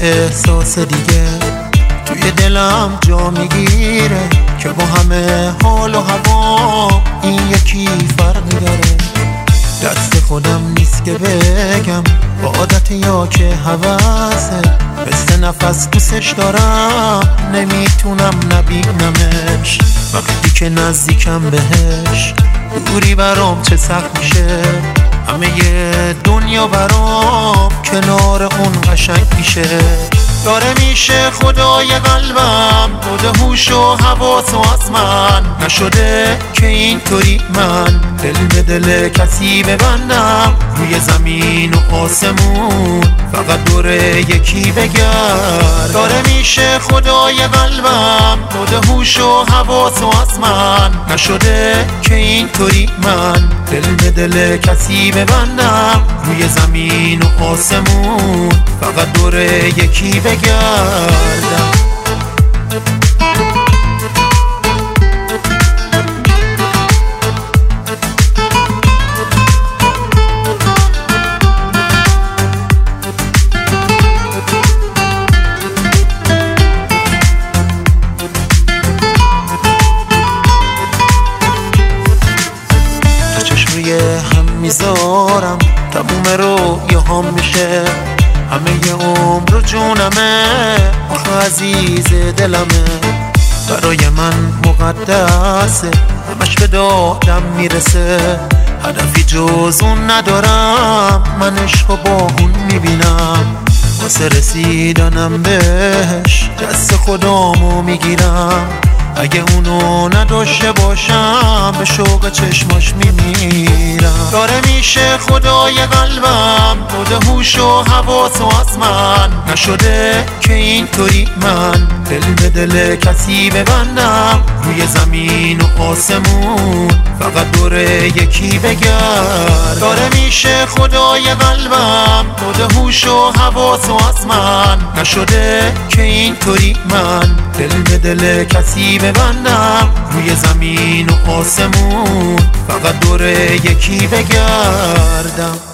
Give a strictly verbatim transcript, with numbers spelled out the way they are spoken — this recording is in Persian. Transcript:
احساس دیگه توی دلم جا میگیره که با همه حال و هوا این یکی فرقی داره. دست خودم نیست که بگم با عادت یا که هوسه، مثل نفس دوستش دارم نمیتونم نبینمش. وقتی که نزدیکم بهش دوری برام چه سخت میشه، همه دنیا برام کنار اون قشنگ میشه. داره میشه خدای قلبم داده هوش و حواس و از من، نشده که اینطوری من دل به دل کسی ببندم. روی زمین و آسمون فقط دوره یکی بگرد. داره میشه خدای قلبم داده هوش و حواس و از من، نشده که اینطوری من دل به دل کسی ببندم. روی زمین و آسمون فقط دوره یکی بگردم. چشم روی هم میذارم تموم رویاهام میشه، همه عمر و جونمه آخه عزیز دلمه. برای من مقدسه همش به دادم میرسه، هدفی جز اون ندارم من عشق و با اون میبینم. واسه رسیدنم بهش دست خودامو میگیرم، اگه اونو نداشته باشم به شوق چشماش میمیرم. داره میشه خدای قلبم داده هوش و حواس و از من، نشده که اینطوری من دل به دل کسی ببندم. روی زمین و آسمون فقط دوره یکی بگرد. داره میشه خدای قلبم داده هوش و حواس و از من، نشده که اینطوری من دل به دل کسی ببندم. روی زمین و آسمون فقط دوره یکی بگردم.